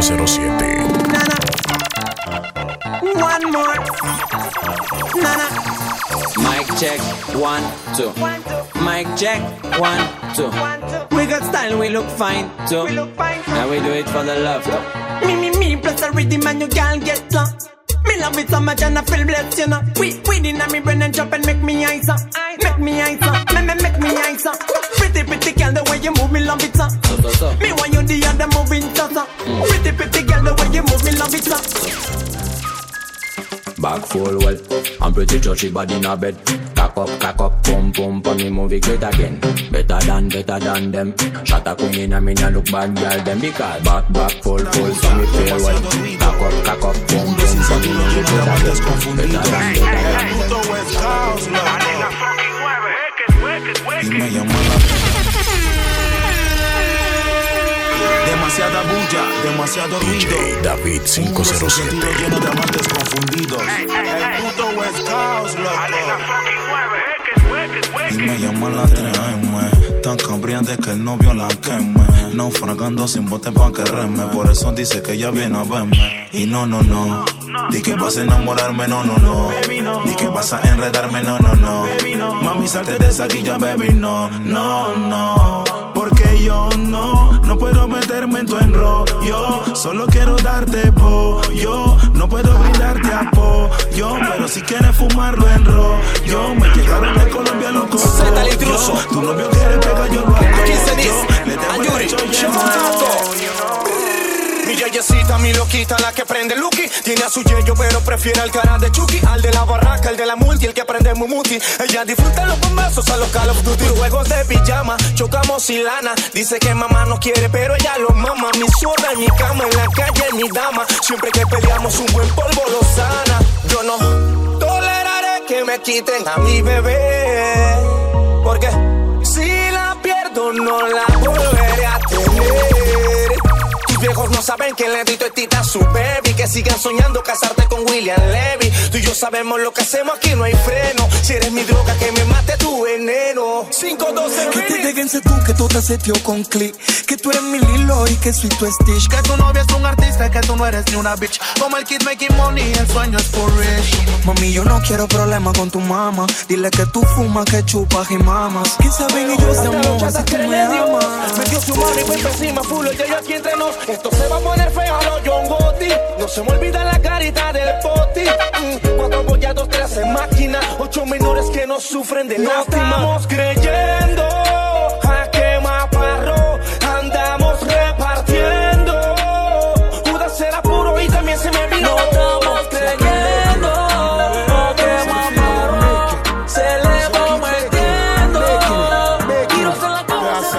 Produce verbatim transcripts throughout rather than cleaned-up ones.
cero siete. One more. Nana. Mic check, one, two. Mic check, one, two. We got style, we look fine too. We look fine. Now we do it for the love too. Me, me, me, plus the rhythm and you can't get lost. Me love it so much and I feel blessed, you know. We, we in me brain and chop and make me eyes up. Make me eyes up, me, me, make me eyes up. Pretty, pretty girl, the way you move, me love it, so. So, so, so. Me want you the other moving, so, so. Mm. Pretty, pretty girl, the way you move, me love it, so. Back full well, I'm pretty judgy body in a bed. Cock up, cock up, pump, pump, on the movie great again. Better than, better than them. Shot a queen in a me nah look bad girl them. Because back, back, full, full, so me feel well. Cock up, cock up, pump, pump, on the movie great again. Better than, better than Y me llama la demasiada bulla, demasiado ruido. D J David cinco cero siete. Un sentido lleno de amantes confundidos. El puto West Coast, loco. Y me llaman la tres eme, tan cambriante que el novio la queme. Naufragando sin bote pa' que reme. Por eso dice que ella viene a verme. Y no, no, no. Di que vas a enamorarme, no, no, no. Di que vas a enredarme, no, no, no. Mami, salte de esa guilla, baby, no, no, no. Porque yo no, no puedo meterme en tu enrollo. Solo quiero darte pollo. No puedo brindarte apoyo, pero si quieres fumarlo en rollo. Me llegaron de Colombia loco. Zeta el intruso. Tu novio quiere pegar, yo lo hago. quince diez. Le tengo el Ayuri. pecho lleno. Mi yeyecita, mi loquita, la que prende Lucky. Tiene a su yeyo, pero prefiere al cara de Chucky. Al de la barraca, el de la multi, el que prende Mumuti. Ella disfruta los bombazos a los Call of Duty. Juegos de pijama, chocamos y lana. Dice que mamá no quiere, pero ella lo mama. Mi zurda en mi cama, en la calle, mi dama. Siempre que peleamos un buen polvo lo sana. Yo no toleraré que me quiten a mi bebé. Porque si la pierdo, no la volveré a tener. Viejos no saben que le dito es tita a su baby. Que sigan soñando casarte con William Levy. Tú y yo sabemos lo que hacemos, aquí no hay freno. Si eres mi droga, que me mate tu veneno. cinco doce Que te déjense tú, que tú te setió con click. Que tú eres mi Lilo y que soy tu Stitch. Que tu novia es un artista, que tú no eres ni una bitch. Como el kid making money, el sueño es for rich. Mami, yo no quiero problemas con tu mamá. Dile que tú fumas, que chupas y mamas. Que saben ellos de amor, si tú me amas. Metió su mano y fue encima, full, y yo aquí entre nos. Esto se va a poner feo a los John Gotti. No se me olvida la carita del poti. Mm, cuatro bollados, trece máquinas. Ocho menores que no sufren de lástima. Estamos creyendo a quemaparro. Andamos repartiendo. Judas era puro y también se me vino. No estamos creyendo a quemaparro. Se le va metiendo. Tiros en la cabeza.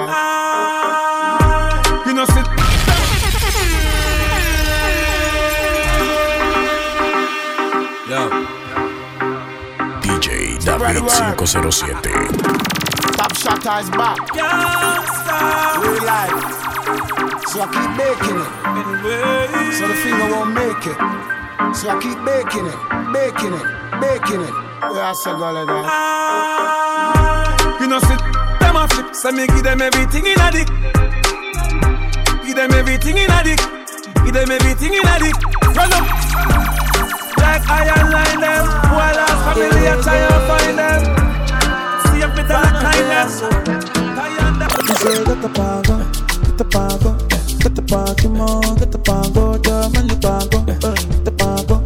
D J David cinco cero siete. Top Shatta is back. Real life. So I keep making it. So the finger won't make it. So I keep making it, making it, making it. Where I say go like that. You know sit, them a flip. So me give them everything in a dick. Give them everything in a dick. Give them everything in a dick. Run up. Like iron line them. While our family are trying to find them. See if it's a kindness. You say get the pago, get the pago, get the pago, mo, get the pago, llama el pago, get the pago.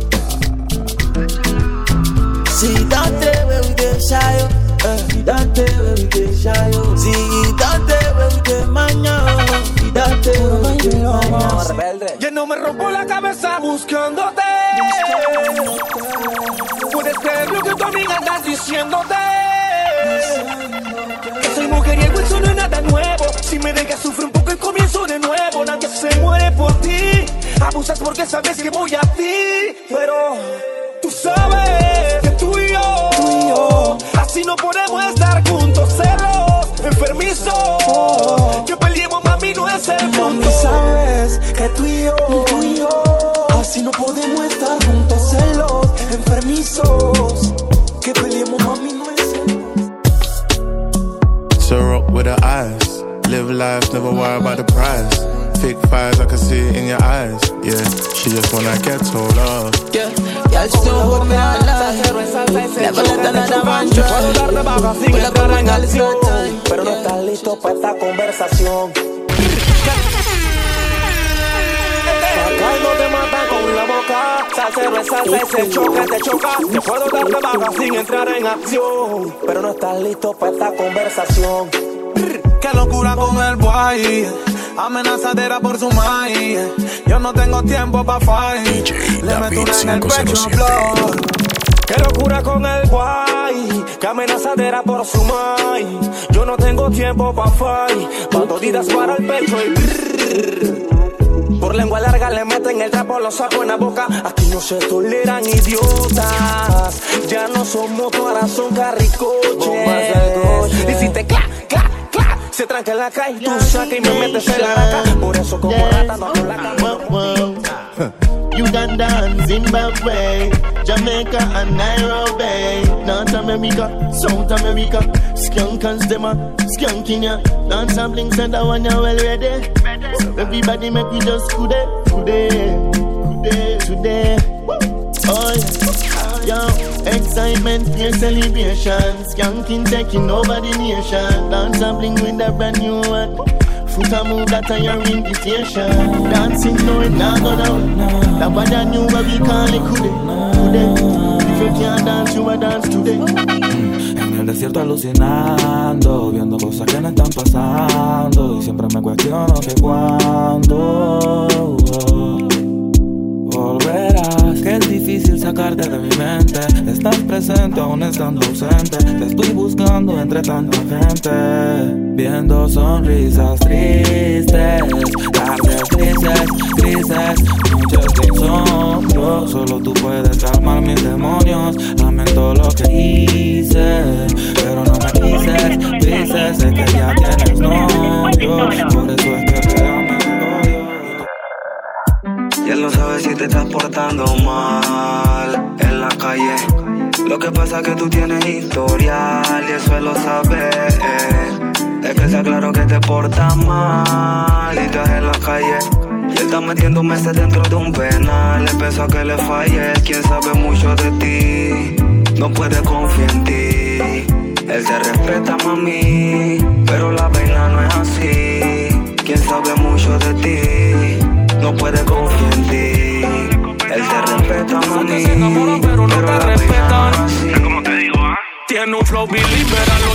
See Dante where we get shy, see Dante where we get shy, see Dante where we get maña, see Dante where we get maña. Ya no me rompo la cabeza buscándote. Puedes creer lo que tu amiga anda diciéndote. Que soy mujeriego, eso no es nada nuevo. Si me dejas sufrir un poco y comienzo de nuevo. Nadie se muere por ti. Abusas porque sabes que voy a ti. Pero tú sabes que tú y yo, tú y yo así no podemos estar juntos. Celos enfermizos, que peleemos, mami, no es el punto. Mami, sabes que tú y yo, tú y yo así no podemos estar juntos. Celos enfermizos, que peleemos, mami, no es el punto. So rock with the eyes, live life, never worry about the price. Thick thighs, I can see it in your eyes. Yeah, she just wanna get told off. Yeah, yeah, she don't hold me alive. Never let another man try. Pull up and all is no time. Pero no estás listo para esta conversación. Acá no te matan con la boca. Salsero es salsa y se choca, te choca. Te puedo dar de baja sin entrar en acción. Pero no estás listo para esta conversación. Qué locura con el boy. Amenazadera por su maíz. Yo no tengo tiempo pa' fight. Le meto una en el pecho, flor. Qué locura con el guay. Qué amenazadera por su maíz. Yo no tengo tiempo pa' fight. Mando didas para el pecho y brrr. Por lengua larga le meten el trapo, lo saco en la boca. Aquí no se toleran idiotas. Ya no somos ahora son carricoches. Y si te cla, cla, cla, se tranca en la calle, tú sacas y me metes en la raca. Por eso como rata no hablo la cara. Uganda and Zimbabwe, Jamaica and Nairobi, North America, South America, skunkers them a skunking ya. Dance and bling said that one you well ready. So everybody make we just today, today, today, today. Oh yeah, yo, excitement, fear, celebration, skunking taking over the nation. Dance and bling with a brand new one. Foot a move that a your invitation. Dancing no it nah go down. That what I knew what we call it kude, kude. If you can't dance, you a dance today. En el desierto alucinando, viendo cosas que no están pasando. Y siempre me cuestiono que cuándo volverás, que es difícil sacarte de mi mente. Estás presente aún estando ausente. Te estoy buscando entre tanta gente, viendo sonrisas tristes, tardes grises, grises, noches de insomnio. Solo tú puedes calmar mis demonios. Lamento lo que hice, pero no me dices, dices, sé que ya tienes novio. Por eso es que te amo. Y él no sabe si te estás portando mal en la calle. Lo que pasa es que tú tienes historial y eso él lo sabe. Es que sea claro que te portas mal y estás en la calle. Y él está metiendo meses dentro de un penal. Empezó a que le falles. Quien sabe mucho de ti no puede confiar en ti. Él te respeta, mami, pero la vaina no es así. Quien sabe mucho de ti no puede confiar en ti. Él te respeta, mami, se enamoran, pero no te respetan. ¿Cómo te digo, ah? Tiene un flow bilibéralo.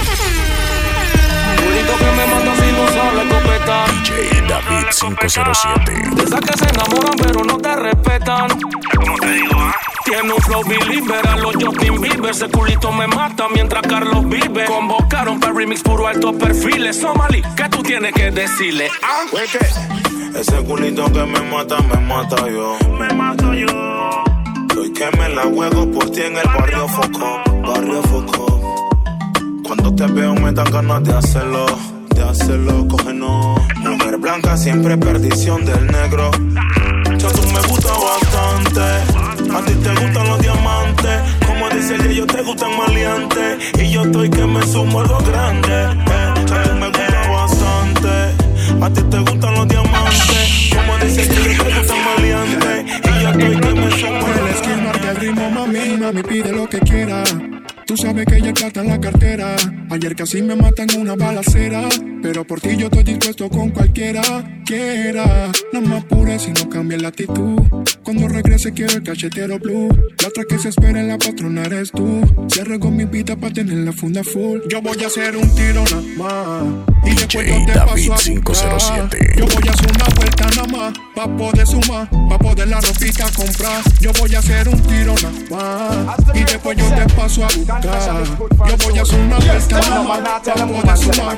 Purito que me mata sin usar la escopeta. D J David cinco cero siete. Esas que se enamoran, pero no te respetan. ¿Cómo te digo, ah? Tiene un flow bilibéralo. Justin Bieber, ese culito me mata mientras Carlos vive. Convocaron para remix puro altos perfiles. Somali, ¿qué tú tienes que decirle? ¿Ah? Ese culito que me mata, me mata yo. Me mato yo. Hoy que me la juego por ti en el barrio Foco, barrio Foco. Cuando te veo me dan ganas de hacerlo, de hacerlo, cógenos. Mujer blanca siempre perdición del negro. Ya tú me gusta bastante. A ti te gustan los diamantes. Como dice ella, yo te gustan maleantes. Y yo estoy que me sumo a lo grande. Eh, ya tú me gusta bastante. A ti te gustan los diamantes. Como dice ella, yo te gustan maleantes. Y yo estoy que me sumo a lo grande. Esquinarte al ritmo, mami, mami, pide lo que quiera. Tú sabes que ella plata en la cartera. Ayer casi me matan en una balacera, pero por ti yo estoy dispuesto con cualquiera. Quiera, no me apures si no cambia la actitud. Cuando regrese quiero el cachetero blue. La otra que se espera en la patrona eres tú. Se regó mi vida para tener la funda full. Yo voy a hacer un tiro nada más y después yo te paso a cinco cero siete. Yo voy a hacer una vuelta nada más pa' poder sumar, pa' poder la ropita comprar. Yo voy a hacer un tiro nada más y después yo te paso a buscar. Yo voy a hacer una vuelta nada más pa' poder sumar.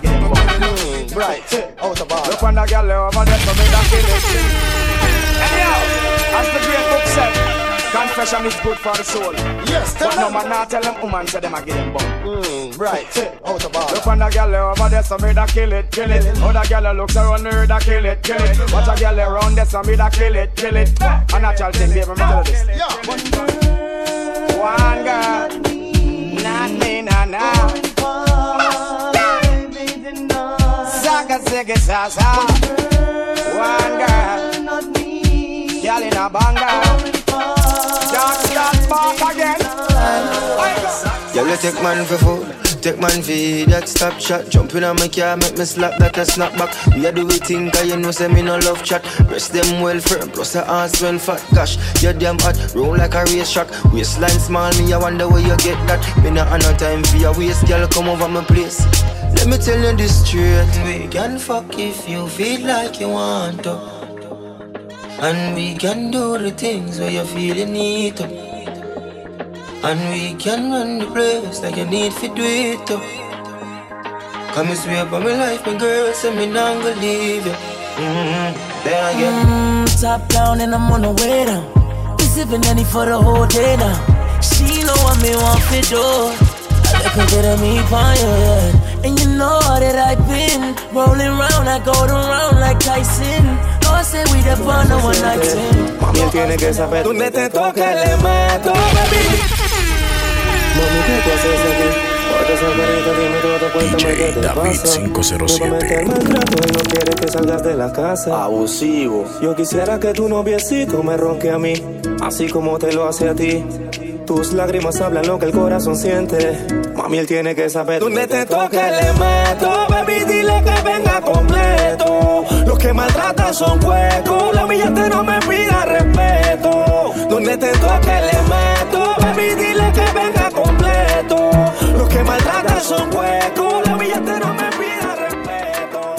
Look when the girl over there, so me that kill it. Anyhow, as the great book said, confession is good for the soul. Yes, tell but them. No man not tell them woman, say them a give them bum. Mm, right, out of bar. Look when the girl over there, so me that kill it, kill it. Other girl looks around me, that kill it, kill it. Watch a girl around there, so me that kill it, kill it. A natural thing, baby, me tell you this. One girl, not me, nah, nah. Saka, saka, sasa. want, girl. Not me. Girl in a banger. Dance that back again. Girl, you take man for food. Take man for that stop shot. Jump in on my car, make me slap that a snap back. We a do we think, cause you know say me no love chat. Breast them well firm, plus the ass well fat. Gosh, you damn hot, roll like a race track. Waistline small, me I wonder where you get that. Me not have no time for your waist, girl, come over my place. Let me tell you this straight. We can fuck if you feel like you want to, and we can do the things where you feel you need to. And we can run the place like you need to do it too. Come and swear by my life, my girl, say me not gonna leave you. Mm-hmm. Then again. Mm, top down and I'm on the way down. We sipping any for the whole day now. She know what me want to do. I look good at me fine, yeah. And you know that I've been rolling round, I go around like Tyson. No, I say we the fun, no one like him. Mami, él tiene que saber dónde te toca le meto, baby. Mami, ¿qué tú haces aquí? Otra salvarita, dime todo, cuéntame qué te pasa. cinco cero siete. Nuevamente el maltrato, él no quiere que salgas de la casa. Abusivo. Yo quisiera que tu noviecito me ronque a mí, así como te lo hace a ti. Tus lágrimas hablan lo que el corazón siente. Mami, él tiene que saber dónde te toca le meto. Baby, dile que venga completo. Los que maltratan son huecos. La humillante no me pida respeto. Donde te toque le meto. Baby, dile que venga completo. Los que maltratan son huecos. La humillante no me pida respeto.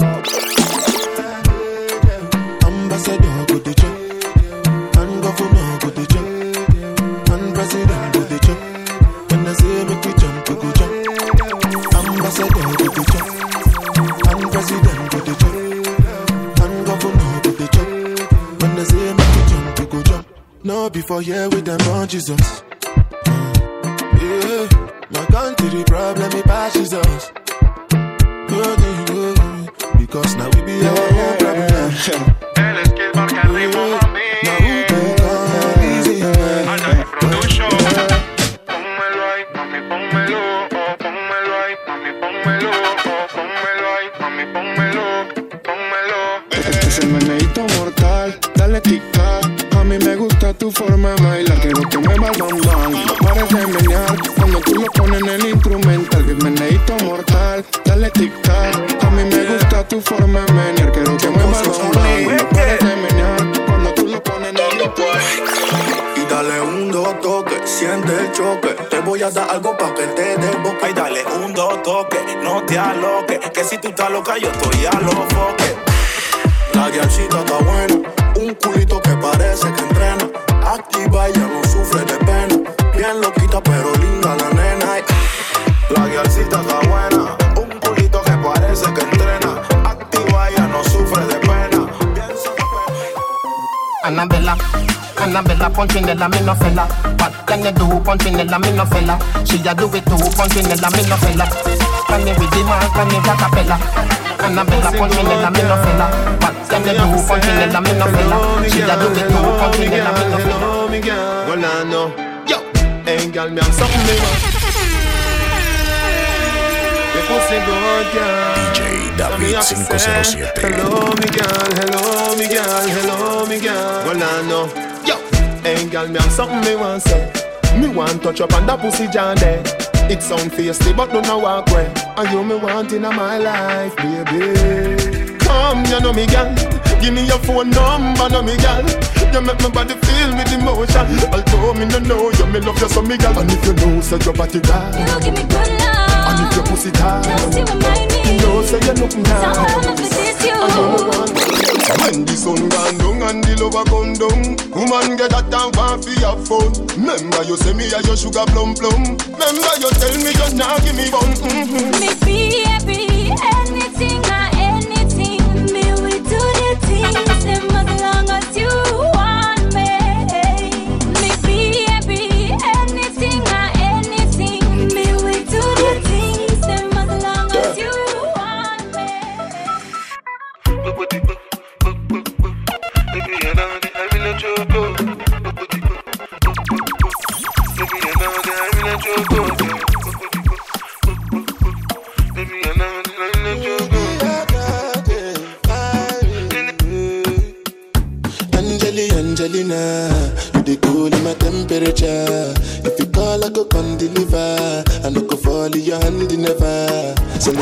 Ambassador go the check, and governor go the check, and president go the check. When I say make you jump, you go jump. Ambassador go the check, and president go the check, and governor go the check. When I say make you jump, you go jump. No before here with them on Jesus. Yeah, my country problem it passes us. Because now we be our own problem. Ese meneíto mortal, dale tica. A mí me gusta tu forma de bailar. Quiero que mueva el bambán, no pares de menear. Cuando tú lo pones en el instrumental. El meneíto mortal, dale tica. A mí me gusta tu forma de menear. Quiero que mueva el bambán, no pares de menear. Cuando tú lo pones en el instrumental. Y dale un dos toque, siente el choque. Te voy a dar algo pa' que te dé boca. Y dale un dos toque, no te aloques. Que si tú estás loca yo estoy a los foques. La guiachita está buena, un culito que parece que entrena. Activa, ella no sufre de pena. Bien loquita pero linda la nena. La guiachita está buena, un culito que parece que entrena. Activa, ella no sufre de pena. Bien Annabella, Annabella Punchinella, me no fella. What can you do, Punchinella, me no fella? She a do it too, Punchinella, me no fella. Can you with the man, can you a cappella? Annabella Punchinella, me no fella. What can you do, Punchinella, me no fella? She a do it too, Punchinella, me no fella. Golano, yo, hey girl, me have something me want. Me pussy good, girl. D J David cinco cero siete. Hello, me girl, hello, me girl, hello, me girl. Golano, yo, hey girl, me have something me want say. Me want touch up on that pussy jam there. It sound feisty, but don't know walk away. And you me want in my life, baby. Come, you know me, girl. Give me your phone number, know me, girl. You make my body feel with emotion. Although me no know you, me love you so, me, girl. And if you know, say your body right. You give me good love. And if your pussy tight, you still remind me. You know, say you look nice. So I wanna visit you. And you me want. When the sun gone down and the lover come down, woman get that time for your phone. Remember you say me a your sugar plum plum. Remember you tell me you now give me one. Mm-hmm. Me be happy, anything or anything. Me we do the things them as long as you want me. Me be happy, anything or anything. Me we do the things them as long as you want me. Baby,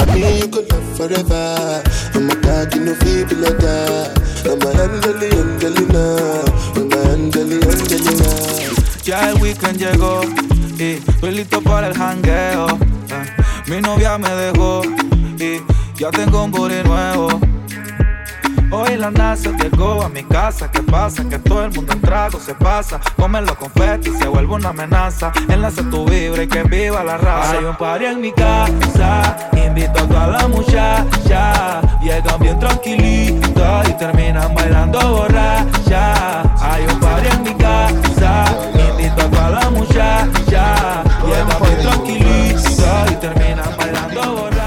and me you could love forever. I'm a dog, you know, baby like that. I'm a Angeli, Angelina. I'm a Angeli, Angelina. Ya el weekend llegó y estoy listo para el jangueo. eh. Mi novia me dejó y ya tengo un booty nuevo. Hoy la NASA llegó a mi casa. ¿Qué pasa? Que todo el mundo en trago se pasa. Comen los confetis, se vuelve una amenaza. Enlace tu vibra y que viva la raza. Hay un party en mi casa, invito a toda la muchacha. Llegan bien tranquilitas y terminan bailando borracha. Hay un party en mi casa, invito a toda la muchacha. Llegan bien tranquilitas y terminan bailando borracha.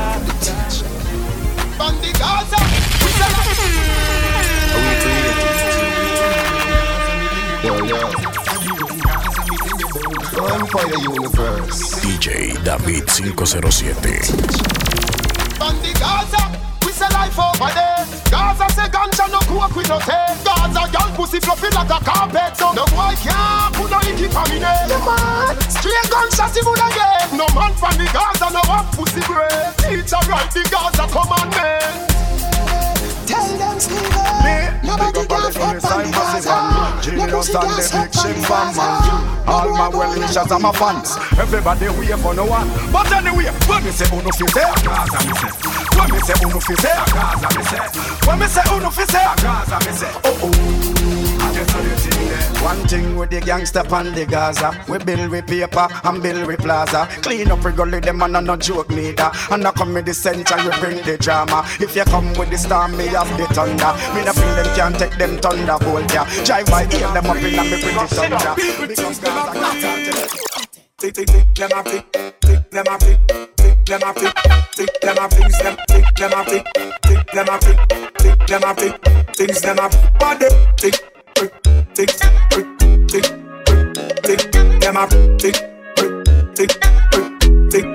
Empire Universe. D J David five oh seven. On the Gaza, we say life over there. Gaza say ganja no cook with no taste. Gaza girl pussy fluffy like a carpet. So no boy can't put no icky for me name. No man, straight gunshots he would again. No man from the Gaza no have pussy brain. Teacher write the Gaza commandment. Tell them Stephen, nobody can fuck on the Gaza. No pussy can suck on the Gaza. All my well-wishers and my fans, everybody wait for no one. But anyway, when me say uno fi say a Gaza, me say. When me say uno fi say a Gaza, me say. When me say uno fi say a Gaza, me say. Oh oh, I just saw the thing there. One thing with the gangster pan the Gaza, we build with paper and build with plaza. Clean up regularly them and no joke neither. And I come with the center, we bring the drama. If you come with the storm, me have the thunder. Me no feel them can't take them thunderbolt ya. Drive by ear them up in a me pretty thunder. Because Tick tick tick, them a tick, tick them a tick, tick them a tick, tick them a things them, tick them a tick, tick them a tick, tick them a tick, things them a body, tick, tick, tick, tick, tick, tick, them a tick, tick, tick,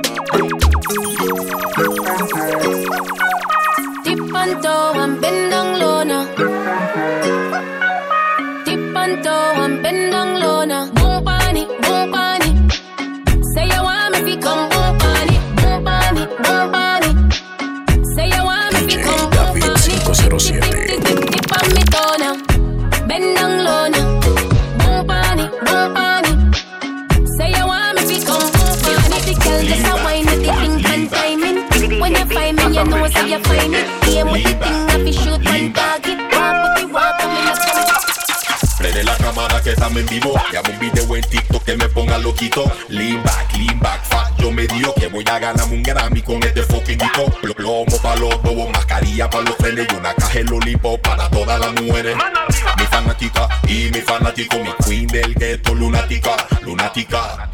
Tip on toe and bend down low now. Tip on toe and bend down low now. Boom pani, boom pani. Say you want me to come boom pani, boom pani, boom pani. Say you want me to come boom pani. five oh seven. Tip, tip, tip, tip on me toe now. Bend down low now. Boom pani, boom pani. Say you want me to come boom pani. The girl just a wine with the pink and timing. When you find me, you know say you find it. Game with the thing, I fi shoot one target. Walk with the walk, I'm in the Prende la cámara que estamos en vivo. Llamo un video en TikTok que me ponga loquito. Lean back, lean back, fat, yo me dio que voy a ganarme un Grammy con este fucking disco. Plomo pa' los bobos, mascarilla pa' los frenes y una caja de lollipop para todas las mujeres. Mi fanática y mi fanático, mi queen del ghetto, lunática, lunática.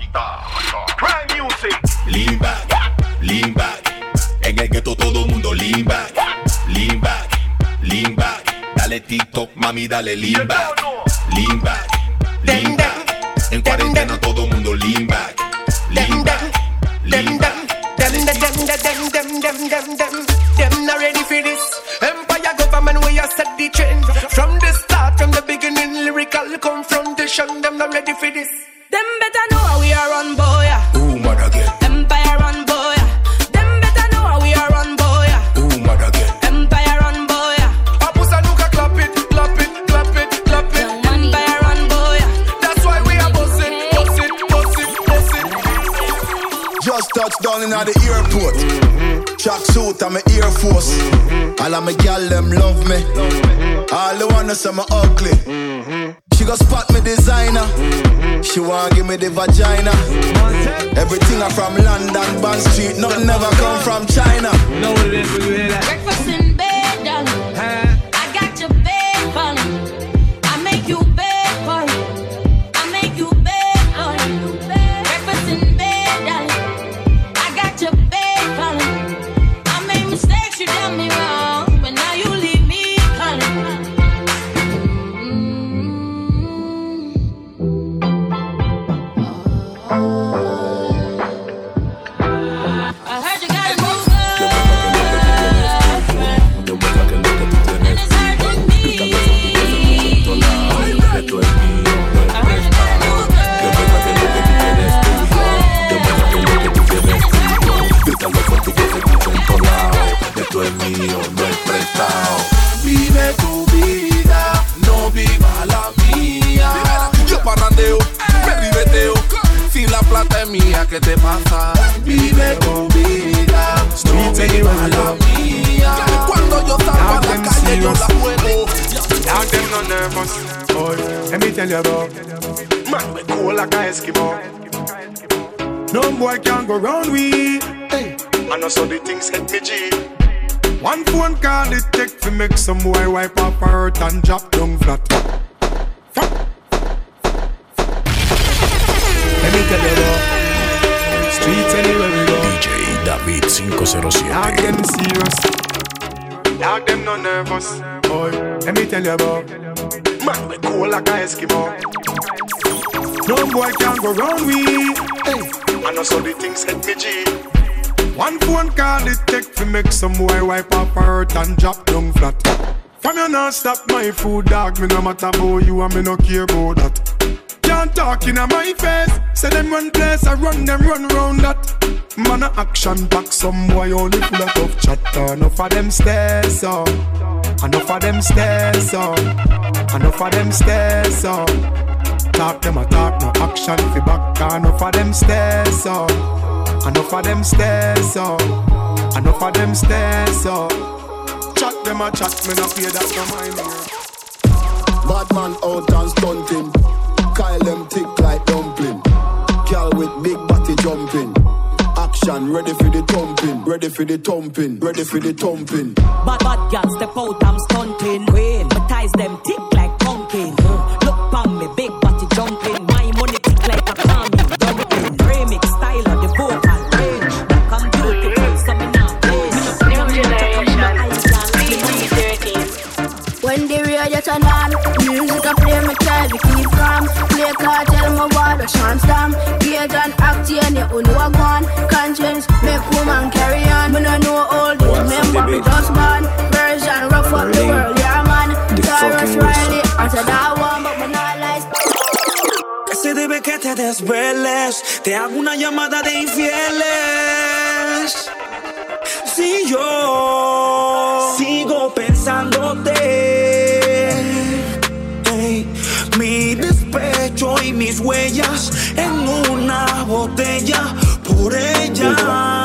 Lean back, lean back. En el ghetto todo el mundo lean back, lean back, lean back. Dale TikTok, mami, dale lean back, lean back, lean back. En cuarentena todo el mundo lean back, lean back, lean back. Them, them, them, them, them, them, them, them, them not ready for this. Empire government, we are set the trend. From the start, from the beginning, lyrical confrontation. Them not ready for this. Them better know how we are on boy. Ooh, mother again. Empire on boy. Them better know how we are on boy. Ooh, mother again. Empire on boy. Apusa nuka clap it, clap it, clap it, clap it. Empire on boy. That's why we are bossing, bossing, bossing, bossing. Just touched down in the airport. Mm-hmm. Track suit, I'm an Air Force. Mm-hmm. All of my gal, them love me. Mm-hmm. All the ones say me ugly. Mm-hmm. She go spot me designer. Mm-hmm. She want give me the vagina. Mm-hmm. Everything I from London, Bond Street. Nothing never come from China. You know what it is when you hear that? breakfast in bed, darling. Huh? I got your bed, darling. I make you bed, darling. I make you bed, darling. Breakfast in bed, darling. I got your bed, darling. I made mistakes, you done me wrong, but now you leave me, darling. I heard you gotta move on. esto es mío, no es prestado. Vive tu vida, no viva la mía. Yo parrandeo, me ribeteo. Si la plata es mía, ¿qué te pasa? Vive tu vida, no viva la mía. Cuando yo salgo a la calle, yo la juego. Now them no nervous. Boy, let me tell you about man, we cool like a Eskimo. No boy can go round we. Hey, I know so the things hit me G. One phone call it take to make some boy wipe up her hurt and drop down flat. Fuck. Let me tell you about streets anywhere we go. D J David five oh seven. Dog them serious. Dog them no nervous. Boy, let me tell you about man, we cool like a Eskimo. No boy can go round we. Hey, I know so the things hit me G. One phone call it take to make some boy wipe up her hurt and drop down flat. From you not stop my food, dog. Me no matter about you and me no care about that. Can't talk in my face. Say them run place, I run them run round that. Man a action back, some boy only full of tough chatter. Enough of them stairs up, enough of them stairs up, enough of them stairs up. Talk them a talk, no action fi back. Enough of them stairs up, enough of them stairs up, enough of them stairs up. Chat them a chat, me no pay that no mind here. Bad man out and stunting. Kyle them thick like dumpling. Girl with big body jumping. Action ready for the thumping. Ready for the thumping. Ready for the thumping. Bad bad girl step out, I'm stunting. Queen, my ties them thick like pumpkin. Uh, look pon me, big body jumping. My money thick like a palmy dumpling. Remix style of the vocal range. Come beautiful, so me now New generation. When the radio turn on, music I play me try to keep calm. Play cartel my water chance them. Gauge and act and you only walk on. Conscience make woman carry on. Me no know all this, remember me just born. Version rough up the world, yeah man. Cyrus Riley, after that one, but me not like. Se debe que te desveles. Te hago una llamada de infieles. Si yo sigo pensándote, hey, mi despecho y mis huellas en una botella por ella.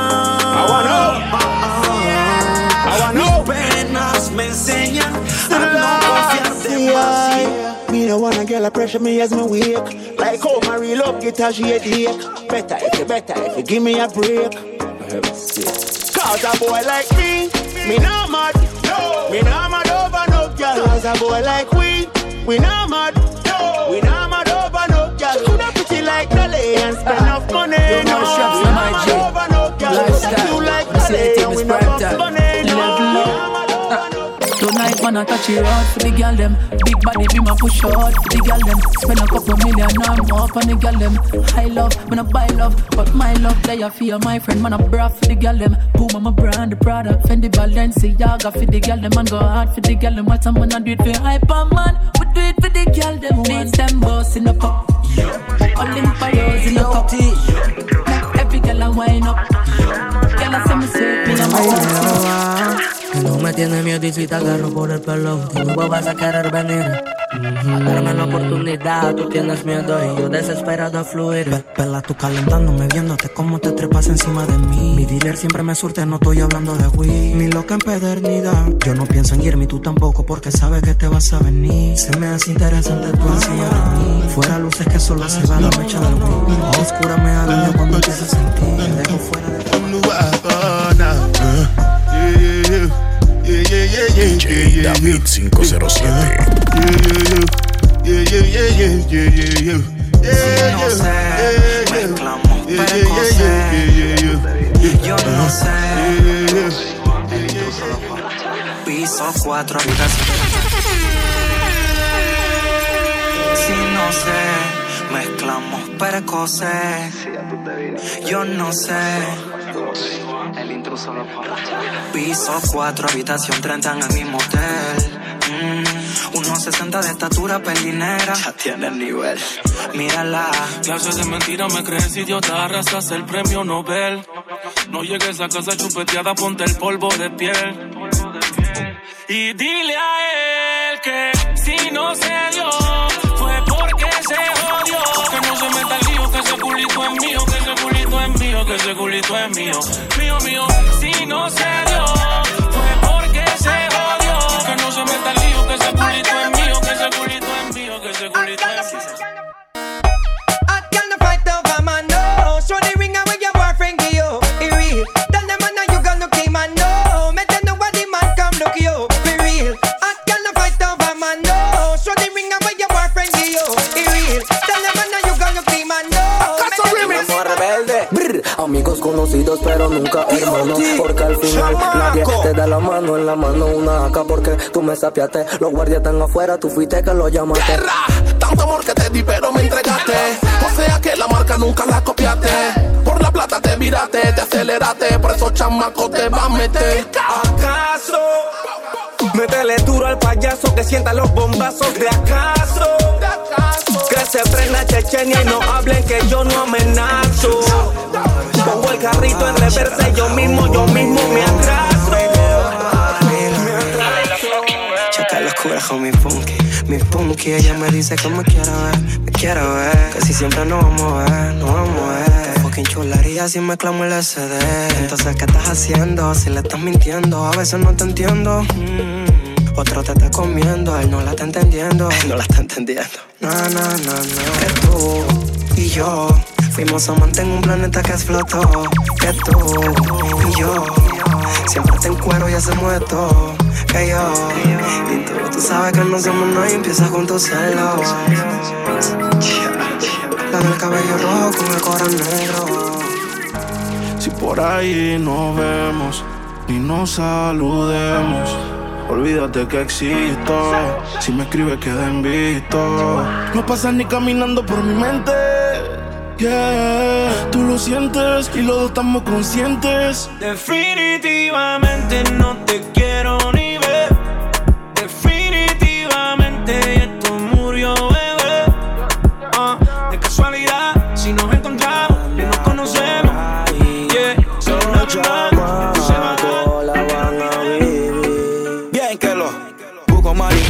Mis penas me enseñan a no confiarte más. Me no wanna get la pressure me as me wake. Like how my real love get a shade ache. Better if you better if you give me a break. Cause a boy like me, me not mad. No. Me not mad over no girl. Cause a boy like we, we not mad. No. We not mad over no girl. Coulda pretty like Dolly and spend enough money. Yo, no, no, we not mad over no girl. Lifestyle. You like Dolly and we not enough money. No. Tonight man I touch it out for the girl them. Big body be my push out for the girl them. Spend a couple million or more for the girl them. High love, man I buy love, but my love they I feel my friend man I bra for the girl them. Boom I'm a brand the product, Fendi Balenciaga for the girl them. Man go hard for the girl them. What some man I do it for hyper man, we do it for the girl them. Needs them boss in the cup, Olympios in the cup. Make every girl a wine up. Girl I say me say me a No me tiene miedo y si te agarro por el pelo, tú vas a querer venir. Uh-huh. Darme la oportunidad, tú tienes miedo y yo desesperado a fluir. Pe Pela, tú calentándome, viéndote cómo te trepas encima de mí. Mi dealer siempre me surte, no estoy hablando de weed. Ni loca empedernida, yo no pienso en irme, tú tampoco, porque sabes que te vas a venir. Se me hace interesante tu ansia de mí. Fuera luces que solo se va la mecha del weed. Oscura me daño cuando empiezo a sentir. Te dejo fuera de todo. D J David five oh seven. Si no sé, mezclamos precoces. Yo no sé. Piso cuatro habitaciones. Si no sé, mezclamos precoces. Yo no sé. El intruso lo pone. Piso cuatro, habitación treinta en el mismo hotel. Mm, uno sesenta de estatura, pelinera. Ya tiene el nivel, mírala. Clases de mentira me crees idiota, arrasas el premio Nobel. No llegues a casa chupeteada, ponte el polvo de piel. Y dile a él que si no se dio, fue porque se jodió. Que no se meta el lío, que ese culito es mío, que ese culito es mío, que ese culito es mío. Mío, mío, si no se dio, fue porque se jodió. Que no se meta el lío, que ese culito es mío, que ese culito es mío, que ese culito es mío. I can't fight over man, no. Show the ring away your boyfriend give you. It real. Tell them man now you gonna look him man, no. Make them know what the man come look you. Be real. I can't fight over man, no. Show the ring away your boyfriend give you. It real. Tell them man now you gonna look him man, no. Somos rebelde, brr, amigos conocidos pero nunca hermanos. Porque al final nadie te da la mano en la mano una acá. Porque tú me sapiaste, los guardias están afuera, tú fuiste que lo llamaste. Guerra, tanto amor que te di pero me entregaste. O sea que la marca nunca la copiaste. Por la plata te viraste, te aceleraste. Por esos chamacos te va a meter. ¿Acaso? Métele duro al payaso que sienta los bombazos de acaso. Que se prenda Chechenia y no hablen que yo no amenazo. Pongo el carrito en reversa y yo mismo, yo mismo me atraso. Checa la cura con mi punky, mi punky. Ella me dice que me quiere ver, me quiere ver. Que si siempre nos vamos a ver, nos vamos a ver. Que fucking chularía si me clamo el S D. Entonces, ¿qué estás haciendo? Si le estás mintiendo, a veces no te entiendo. Mm. Otro te está comiendo, él no la está entendiendo. Él no la está entendiendo. No, no, no, no. Que tú y yo fuimos amantes en un planeta que explotó. Que tú y yo siempre te encuero y hacemos esto. Que yo y tú, tú sabes que no somos nadie, empiezas con tus celos. La del cabello rojo con el corazón negro. Si por ahí nos vemos ni nos saludemos, olvídate que existo. Si me escribes queda en visto. No pasas ni caminando por mi mente. Yeah, tú lo sientes y los dos estamos conscientes. Definitivamente no te quiero ni ver. Definitivamente esto murió, bebé. Uh, de casualidad, si nos encontramos y nos conocemos. Yeah, so no, no, no se va a Mari.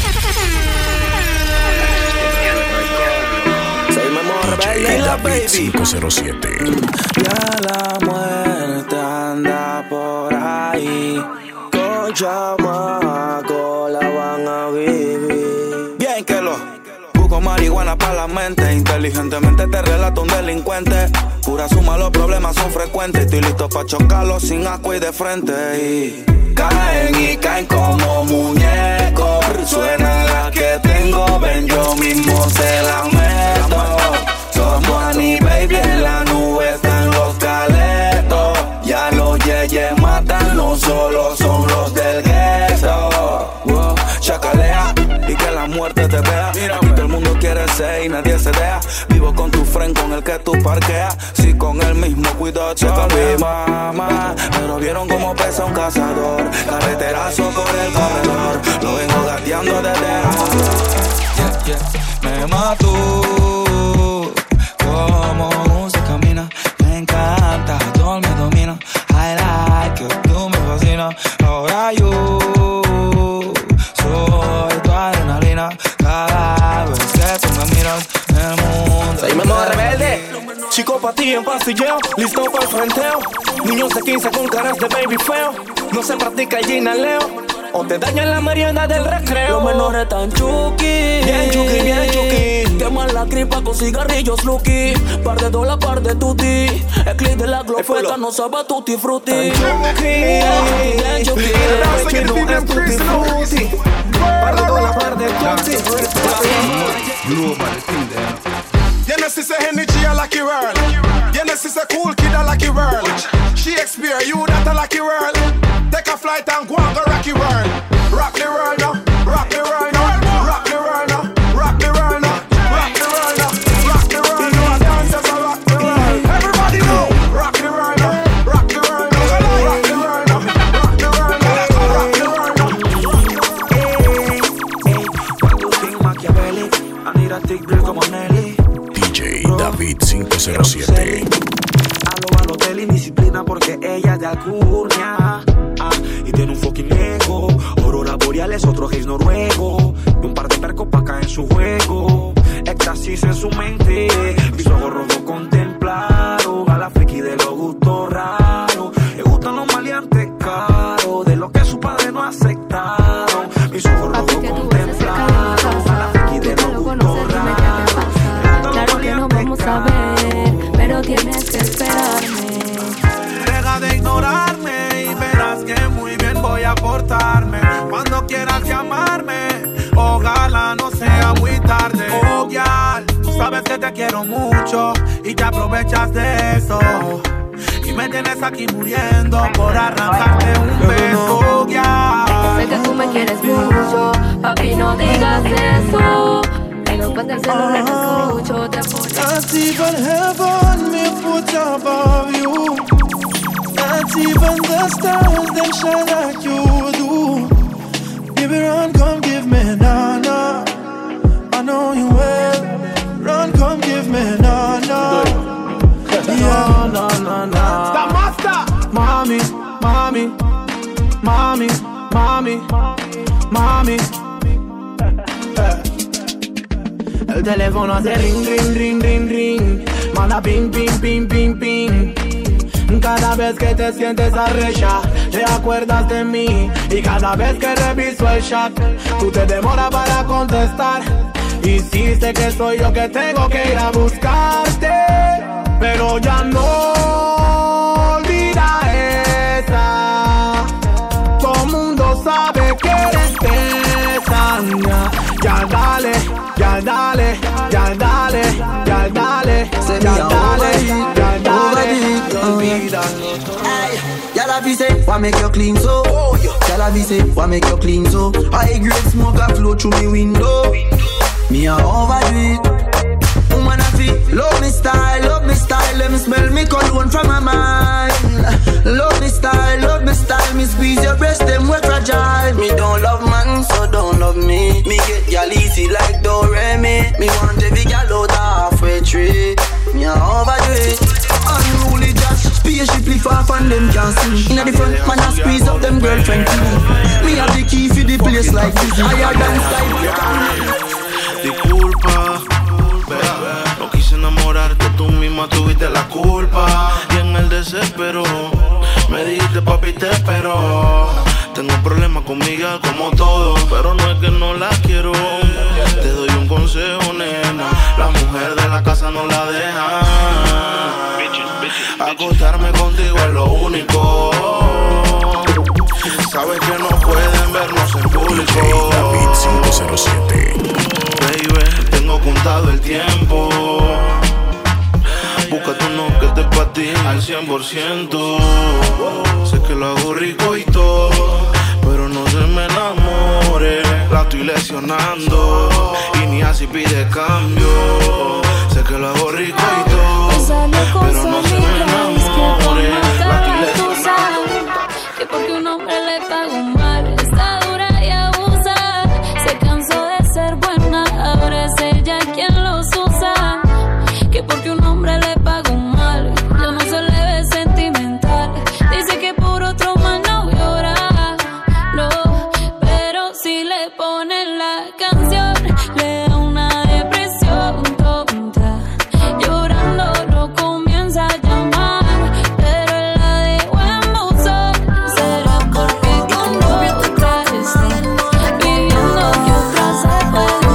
cinco cero siete. Ya la muerte anda por ahí. Con chamaco la van a vivir. Bien que lo busco marihuana para la mente. Inteligentemente te relato un delincuente. Pura suma, los problemas son frecuentes. Estoy listo para chocarlos sin asco y de frente. Y caen y caen como muñecos. Suena la que tengo, ven yo mismo se la meto. Somos Annie Baby en la nube, están los caletos. Ya los yeyes matan, no solo son los del gueto. Wow, chacalea y que la muerte te vea. Aquí todo el mundo quiere ser y nadie se deja. Vivo con tu friend con el que tú parqueas. Si con el mismo cuidado checa mi mamá. Pero vieron cómo pesa un cazador. Carreterazo por el corredor. Lo vengo gateando desde ahora. Yeah, yeah. Me mató como se camina. Me encanta, todo me domina. I like it, tú me fascinas. Ahora yo soy tu adrenalina. Cada vez que tú me miras, el mundo soy menor rebelde, psicopatía en pastilleo, listo para el frenteo. Niños de quince con caras de baby feo. No se practica el ginaleo, o te dañan la merienda del recreo. Los menores tan chuki, bien chuki, bien chuki. Queman la gripa con cigarrillos Lucky. Par de dólar, par de tutti. El clip de la glopeta no sabe tutti frutti. Tan chuki, bien chuki. Que no es tutti frutti. Par de dólar, par de tutti. You know, she's a energy, a lucky world. You know, she's a cool kid, a lucky world. She experience you, that a lucky world. Take a flight and go and go rocky world. Rock the world now, rock the world now, rock the world now, rock the world now, rock the world now, rock the world now. Dance as a rock the world. Everybody know, rock the world now, rock the world now, rock the world now, rock the world now, rock the world now. cero siete. A lo hotel indisciplina porque ella es de Alcurnia. Ah, y tiene un fucking ego. Aurora boreales, otro gays noruego. Y un par de percos pa' caer en su juego. Éxtasis en su mente. Mis ojos rojos contemplaron a la friki de los gustos raros. Le gustan los maleantes caros, de lo que su padre no aceptaron. Mis ojos rojos contemplaron a la friki de los gustos raros. Claro que no vamos a ver, pero tienes que esperarme. Deja de ignorarme y verás que muy bien voy a portarme. Cuando quieras llamarme, ojalá no sea muy tarde. Oh, girl, tú sabes que te quiero mucho y te aprovechas de eso. Y me tienes aquí muriendo por arrancarte un beso, oh, girl. Sé que tú me quieres mucho, papi, no digas eso. Pero cuando el celular te escucho, te pone. Not even heaven me put above you. Not even the stars they shine like you do. Give it run, come give me na-na. I know you will. Run, come give me na-na. Yeah, no, no, no. The master. Mami, mami, mami, mami, mami. El teléfono hace ring, ring, ring, ring, ring. Manda ping, ping, ping, ping, ping. Cada vez que te sientes arrecha, te acuerdas de mí. Y cada vez que reviso el chat, tú te demoras para contestar. Y sí sé que soy yo que tengo que ir a buscarte, pero ya no olvida esa. Todo mundo sabe que eres esa. Ya dale, ya dale, ya dale, ya dale, ya dale, ya dale, olvídalo. Y'all have to say, why make you clean so? Y'all have to say, why make you clean so? High grade smoke a flow through me window. Me a overdo it. Woman a feel, love me style, love me style. Let me smell me cologne from my mind. Love me style, love me style. Me squeeze your breast, them we fragile. Me don't love man, so don't love me. Me get y'all easy like Doremi. Me want every gal out halfway tree. Me a overdo it. Unruly Josh, spaceship lift off and them can't see. Inna the front, man a squeeze up them girlfriend too. Me have the key for the place like Fizzy. Higher than sky. Disculpa, no quise enamorarte, tú misma tuviste la culpa. Y en el desespero me dijiste papi te espero. Tengo problemas con Miguel como todo, pero no es que no la quiero. Te doy un consejo, nena, la mujer de la casa no la deja. Acostarme contigo es lo único. Sabes que no pueden vernos en público. David cinco cero siete. Baby, tengo contado el tiempo. Búscate uno que te patine al cien por ciento. Sé que lo hago rico y todo, pero no se me enamore. La estoy lesionando y ni así pide cambio. Sé que lo hago rico y todo, pero no se me enamore. La estoy lesionando. Que porque un hombre le paga un mal, está dura y abusa. Se cansó de ser buena, ahora es ella quien los usa. Que porque un hombre le paga un mal, yo no se le ve sentimental. Dice que por otro man no llora, no, pero si le ponen la canción, le da una depresión tonta. Llorando lo comienza a llamar, pero él la dejó en buzón. Será porque con otra está viviendo que otra se puede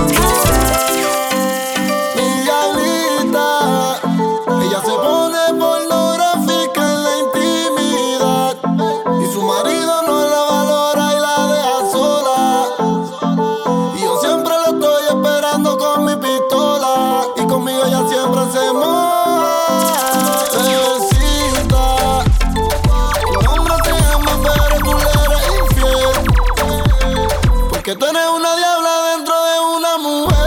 Miguelita, ella se pone pornográfica en la intimidad y su marido no la valora y la deja sola. Y yo siempre la estoy esperando con mi pistola y conmigo ella siempre se moja. Bebecita, un hombre te ama pero tú le eres infiel, porque tú eres una diabla dentro de una mujer.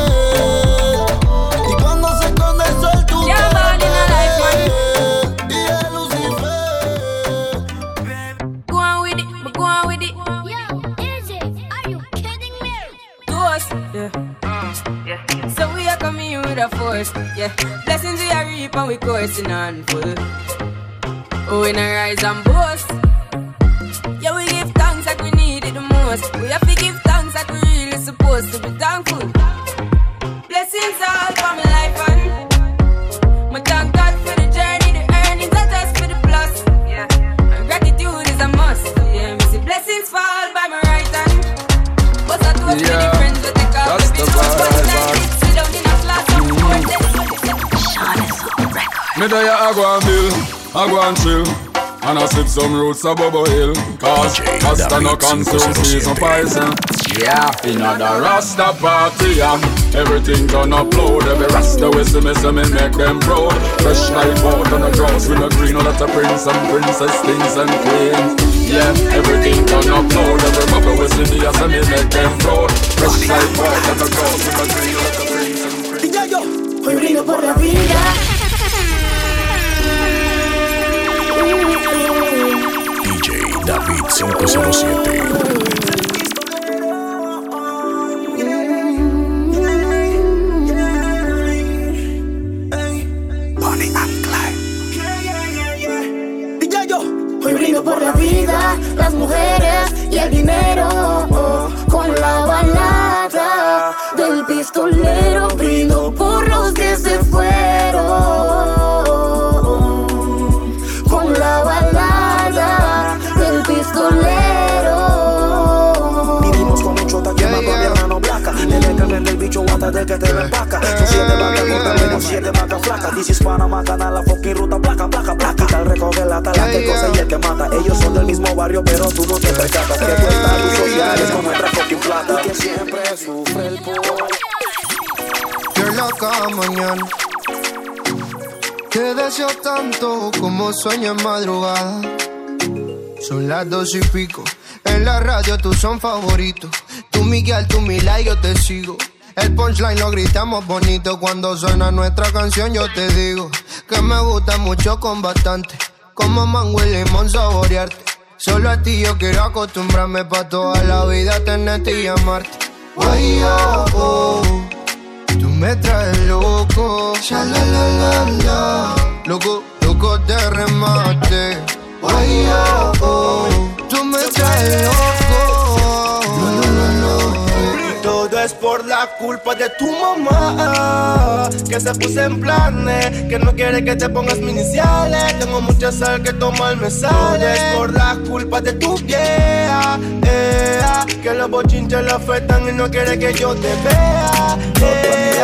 Y cuando se esconde el sol tú Yeah, te man, in a life, ves. Y es Lucifer. Go on with it, but go on with it. Yo, is it? Are you kidding me? To us, yeah. So we are coming. come in with a force. Yeah, blessings we are reap and we coursing on full. Oh, we not rise and boast. Yeah, we give thanks like we need it the most. We have to give thanks like we really supposed to be thankful. Blessings all for my life and my thank God for the journey, the earnings are just for the plus. Yeah, and gratitude is a must. Yeah, me see blessings fall by my right hand. But I do it with the friends that take off the bitch. But like it, sit down in a class of four. Sean is on record. Me there I go and bill, I go and chill. And I sip some roots of Bobo Hill. Cause Rasta no consume no poison. Yeah, in the Rasta party, yeah. Everything done upload. Every Rasta we see me, see me make them proud. Fresh like out on the grass with no green. All that a prince and princess, kings and queens. Yeah, everything done upload. Every bubble we see me, see me make them proud. Fresh like out on the grass with no green. All that a prince and queens. Y ya yo, hoy brindo por la vida. D J David cinco cero siete. Hoy brindo por la vida, las mujeres y el dinero. Oh, con la balada del pistolero brindo por los que se fueron. Con la balada del pistolero. Vivimos con un chota que mató a mi hermano Blanca. Le dejan en el bicho antes de que te me empaca. Son siete vacas gordas, menos siete vacas flacas. This is Panamá, canal, la fucking ruta, placa, placa, placa. Tal recoge la tala, que cosa y el que mata. Ellos son del mismo barrio, pero tú no te percatas. Que tu estatus social es como nuestra fucking plata. Y que siempre sufre el pobre. Qué loca mañana. Te deseo tanto como sueño en madrugada. Son las dos y pico. En la radio tú son favoritos. Tú Miguel, tú Mila y yo te sigo. El punchline lo gritamos bonito. Cuando suena nuestra canción yo te digo que me gusta mucho con bastante. Como mango y limón saborearte. Solo a ti yo quiero acostumbrarme pa' toda la vida tenerte y amarte. Ay, oh, oh, tú me traes loco. Ya la la la la. Loco, loco de remate. Ay, oh, oh, tú me traes loco. No, no, no, no. Todo es por la culpa de tu mamá, que se puso en planes, que no quiere que te pongas mis iniciales. Tengo mucha sal que tomar me sale. Todo es por la culpa de tu vieja, eh, que los bochinches la afectan y no quiere que yo te vea, eh,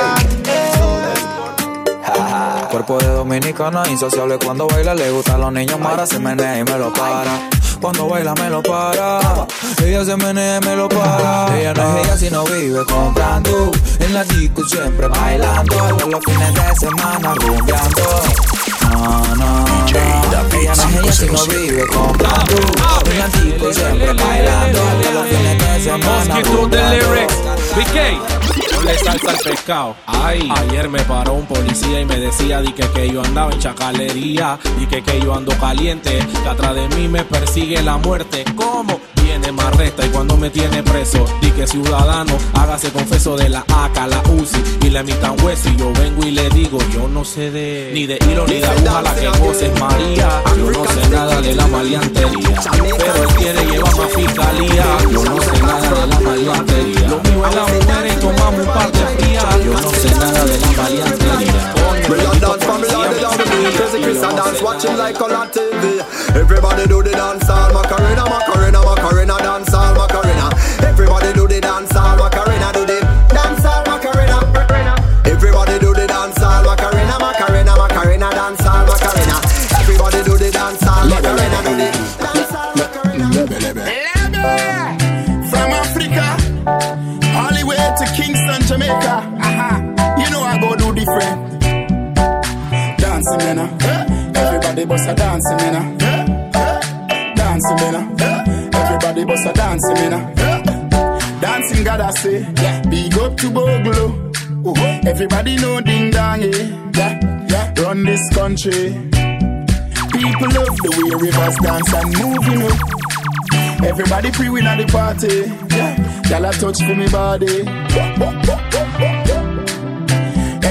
eh. Cuerpo de dominicana, insaciable cuando baila. Le gusta a los niños mara, se menea y me lo para. Cuando baila me lo para. Ella se menea y me lo para. Ella no es ella si no vive comprando. En la disco siempre bailando. Todos los fines de semana rumbeando. No, no, no. Ella no es ella si no vive comprando. En la disco siempre bailando. Todos los fines de semana rumbeando. B K, no le salsa al pescado. Ay, ayer me paró un policía y me decía di que, que yo andaba en chacalería, y que, que yo ando caliente, que atrás de mí me persigue la muerte. ¿Cómo? Viene me arresta y cuando me tiene preso, di que ciudadano, hágase confeso de la A K, la U C I y la mitad hueso. Y yo vengo y le digo, yo no sé de ni de hilo ni de aguja, la que goce es María. Yo no sé nada de la maleantería, pero él quiere llevarme a fiscalía. Yo no sé nada de la maleantería. Lo mío es la mujer y tomamos un par de frías. Yo no sé nada de la maleantería. Everybody do the dance all Macarena, Macarena, Macarena, dance all Macarena. Everybody do the dance all Macarena, do the dance all Macarena. Everybody do the dance all Macarena, Macarena, Macarena, dance all Macarena. Everybody do the dance all Macarena, do the dance all Macarena. From Africa, all the way to Kingston, Jamaica. Uh-huh. You know I go do different. Dancing, man. Uh. Everybody bust a dancing, man. Uh. Dancing, man. Everybody bust a dancing, man. Uh. Dancing, God, I say. Yeah. Big up to Boglo. Uh-huh. Everybody know ding dong, eh? Yeah. Yeah. Run this country. People love the way rivers dance and move, you know. Everybody pre-win at the party. Yeah. Y'all a touch for me body.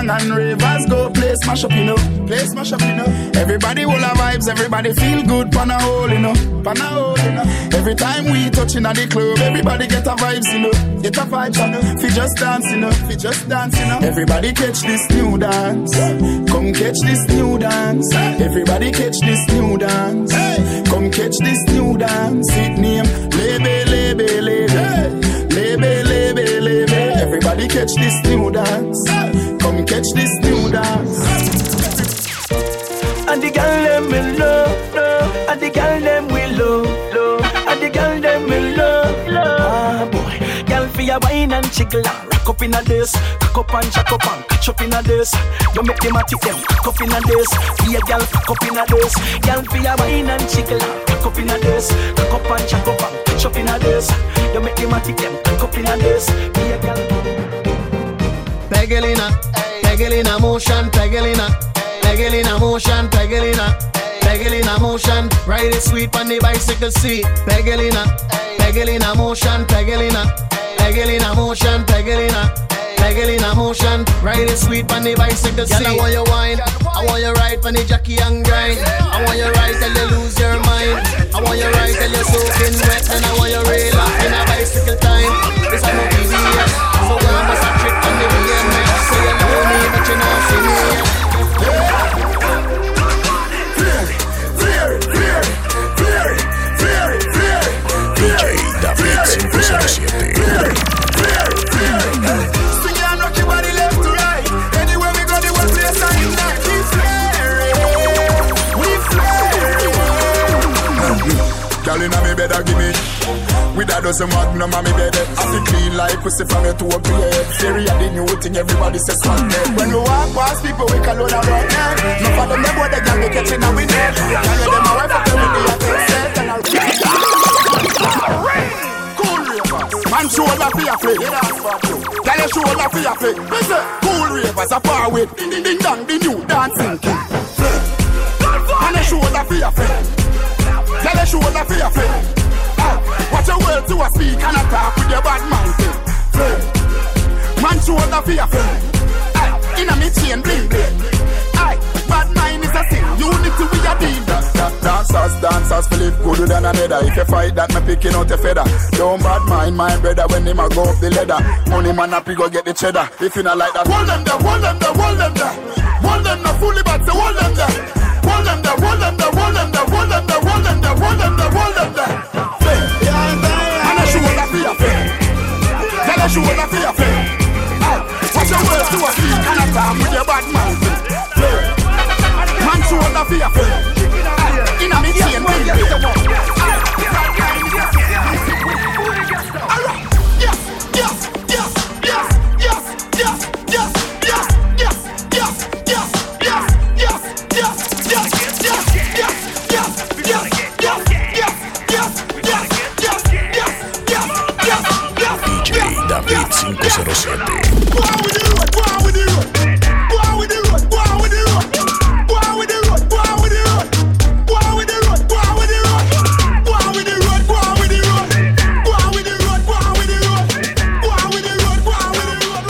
song and ravers go play smash up, you know. Play smash up, you know. Everybody will have vibes, everybody feel good, pan a hole, you know. Pan a hole, you know. Every time we touching at the club, everybody get a vibes, you know. Get a vibes, you know. Fi just dance, you know. Fi just dance, you know. Everybody catch this new dance. Come catch this new dance. Everybody catch this new dance. Come catch this new dance. It name Lebe, Lebe, Lebe. Lebe, Lebe, Lebe. Everybody catch this new dance. Come catch this new dance. And the girl them will love, love. And the girl them will love, love. And the girl them will love, love. Ah boy, girl for your wine and jiggle and rock up in a this. Cock up and jack up and catch up in a this. You make them a tick them, cock up in a this. Be a girl, cock up in a this. Girl for your wine and jiggle and rock up in a this. Cock up and jack up and catch up in a this. You make them a tick them, cock up in a this. Be a girl. Pegelina, Pegelina motion, Pegelina, Pegelina motion, Pegelina, Pegelina motion. Ride it sweet on the bicycle seat. Pegelina, Pegelina motion, Pegelina, Pegelina motion, Pegelina, Pegelina motion. Ride it sweet on the bicycle seat. Girl, I want you wine, I want you ride on the jockey and grind. I want you ride till you lose your mind. I want you ride till you're soaking wet, and I want you rail up in a bicycle time. This is no easy, so go and bust a trick on the wheel. So you know me, but you know see me. D J David cinco cero siete. Swing and rock your body left to right. Anywhere we go, the one place I in that. We flaring, we flaring. Girl inna me bed, give me. With a dozen magnum on me bed. I feel clean like pussy from your toe up to your head. Theory of the new thing, everybody says one day. When we walk past people, we call on our right now. No for them, they boy, they gang, they catching our winner. Can you them a wife up them with the attack set and a cool ravers. Man shoulder for your play. Tell your shoulder for your play. Listen, cool ravers are far away. Ding ding ding dong, the new dancing king. Man your shoulder for your play. Tell your shoulder for your play. Watch your words to a speak and attack with your bad mind. Man shoulder for your friend. Inna me chain bling bling. Aye, bad mind is a sin. Unity we a deal. Dancers, dancers, Philip gooder than another. If you fight that, me picking out a feather. Don't bad mind my brother when him a go up the ladder. Money man up, he go get the cheddar. If you not like that, hold them there, hold them there, hold them there. Hold them there, fully but say hold them there. Hold them there, hold them there, hold them there, hold them there, hold them there, hold them there, hold them there. And I shoulder for your friend. Tell a shoulder for your friend. Watch your words to a speak and attack with your bad mind. Man shoulder for your friend. Inna me chain bling bling. Alright, yes, yes, yes, yes, yes, yes, yes, yes, yes, yes, yes, yes, yes, yes, yes, yes, yes, yes, yes, D J David cinco cero siete. Go on with the road, go on with the road. Go on with the road, go on with the road. Go on with the road, go on with the road. Go on with the road, go on with the road. Go on with the road, go on with the road. Go on with the road, go on with the road. Go on with the road, go on with the road.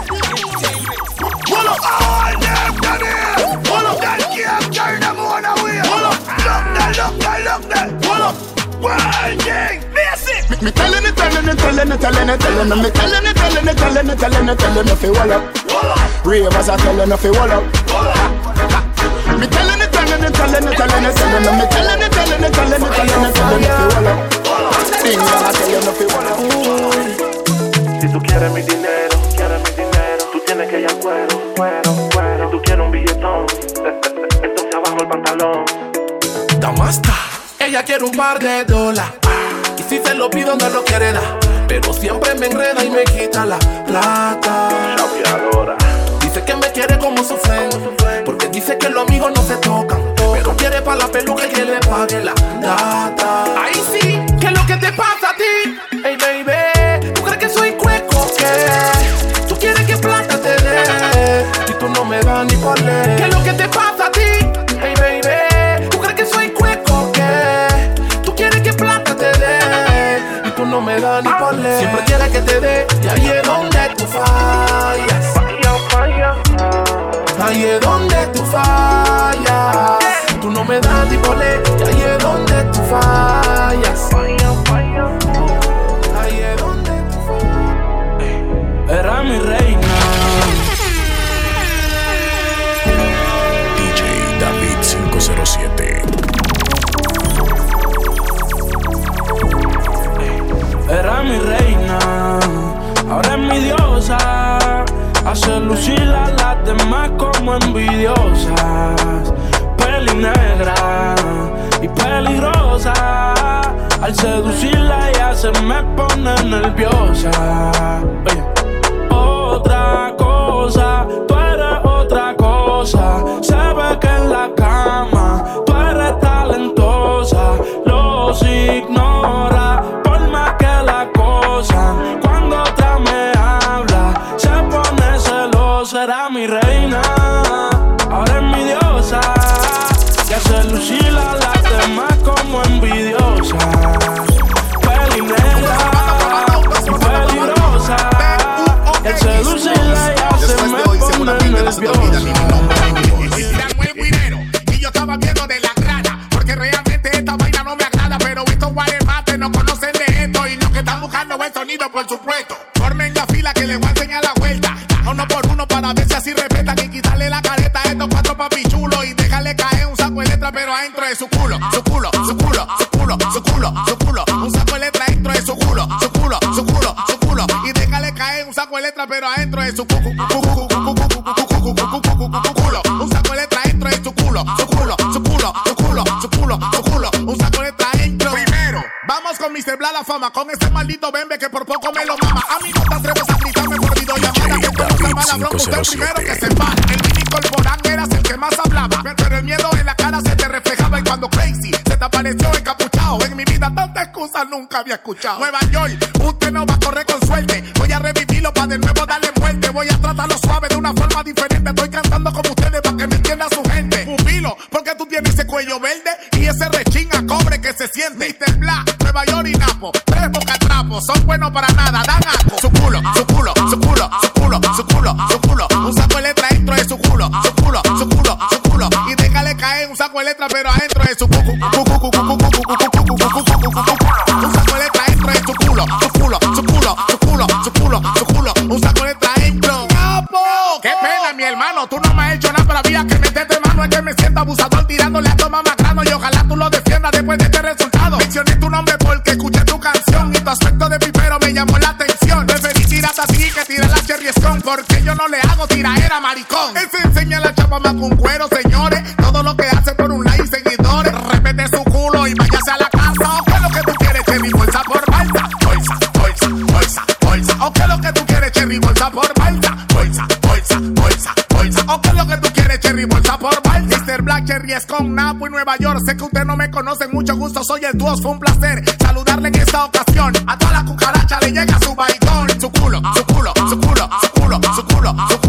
Hold up, all them done it. Hold up, that can't carry them on away. Hold up, look there, look there, look there. Hold up, one thing, basic. Me telling it, telling it, telling it, telling it, telling it. Me telling it, telling it, telling it, telling it, telling it. If you wall up, ravers are telling if you wall up. Me telling it, telling it, telling it, telling it, telling it. Me telling it, telling it, telling it, telling it, telling it. If you wall up, things are telling if you wall up. Si tú quieres mi dinero, quieres mi dinero, tú tienes que ir al cuero, cuero, cuero. Si tú quieres un billetón, entonces abajo el pantalón. Damasta, ella quiere un par de dólares. Y si se lo pido no lo quiere dar, pero siempre me enreda y me quita la plata. Chapeadora. Dice que me quiere como su friend, porque dice que los amigos no se tocan, pero quiere pa' la peluca y que le pague la data. Ahí sí, ¿qué es lo que te pasa a ti? Hey baby, ¿tú crees que soy cueco? ¿Qué? ¿Tú quieres que plata te dé? Y tú no me das ni por ley. ¿Qué es lo que te pasa a ti? Hey baby, ¿tú crees que soy cueco? ¿Qué? ¿Tú quieres que plata te dé? Y tú no me das ni por ley. Siempre quieres que te dé, y ahí es donde tú fallas. Ahí es donde tú fallas. Tú no me das tipole, ahí es donde tú fallas. Ahí es donde tú fallas. Era mi reina. D J David cinco cero siete. Era mi reina, ahora es mi diosa. Hace lucir a las demás como envidiosas. Peli negra y peligrosa. Al seducirla ella se me pone nerviosa. Oye. Otra cosa, tú eres otra cosa. Se ve que en la cama tú eres talentosa. Los ignora por más que la cosa. Cuando otra me habla se pone celosa. Era mi reina, ahora es mi diosa. Y hace lucir a las demás como envidiosa. Peli negra y peligrosa. El seducirla ya se me pone nerviosa. Y yo estaba viendo de la grana, porque realmente esta vaina no me agrada. Pero estos guaremates no conocen de esto, y los que están buscando buen sonido, por supuesto. Formen la fila que les voy a enseñar la vuelta, uno por uno para ver si así respetan. Y quitarle la careta a estos cuatro papichulos y dejarle caer un saco de letra, pero adentro de su culo, su culo, su culo, su culo, su culo, su culo. Un saco de letra dentro de su culo, su culo, su culo, su culo. Y déjale caer un saco de letra, pero adentro de su culo. Un saco de letra dentro de su culo, su culo, su culo, su culo, su culo, su culo. Un saco de letra dentro. Primero, vamos con mister Bla la fama, con ese maldito bembe que por poco me lo mama. A mí no te atreves a gritarme por videollamada, que como se va la bronca, usted el primero que se para. El mini corporán eras el que más hablaba, pero el miedo en la cara se te reflejaba. Y cuando Crazy se te apareció encapuchado, en mi vida tantas excusas nunca había escuchado. Nueva York, usted no va a correr con suerte. Voy a revivirlo para de nuevo darle muerte. Voy a tratarlo suave de una forma diferente. Estoy cantando como ustedes para que me entienda su gente. Pupilo, porque tú tienes ese cuello verde y ese rechín a cobre que se siente. mister Bla, Nueva York y Napo, tres bocatrapos, son buenos para nada, dan asco. Su culo, su culo, su culo, su culo, su culo, su culo. Un saco de letra dentro de su culo, su culo, su culo, su culo. Y déjale caer un saco de letra, pero adentro de su cucu. Un saco de letra dentro de su culo, su culo, su culo, su culo, su culo, su culo. Un saco de letra dentro. ¡Qué pena, mi hermano! Tú no me has hecho nada, pero había que meterte mano. Es que me siento abusador tirándole a tu mamá grano. Y ojalá tú lo defiendas después de este resultado. Mencioné tu nombre porque escuché tu canción y tu aspecto de pipero me llamó la atención. Preferí tirarte así que tirar la Cherry Scone, porque yo no le hago tiraera, maricón. Él se enseña a la chapa más con cuero, señores. Todo lo que hace por un like y seguidores. Repete su culo y váyase a la casa. ¿O qué es lo que tú quieres, Cherry? Bolsa por balsa. Bolsa, bolsa, bolsa, bolsa. ¿O qué es lo que tú quieres, Cherry? Bolsa por balsa. Bolsa, bolsa, bolsa, bolsa. ¿O qué es lo que tú quieres, Cherry? Bolsa por balsa. mister Black, Cherry Scone, Napo y Nueva York. Sé que usted no me conoce, mucho gusto, soy el Dúo. Fue un placer saludarle en esta ocasión. A toda la cucaracha le llega su baigón. Su culo, su culo, su culo, su culo, su culo, su culo.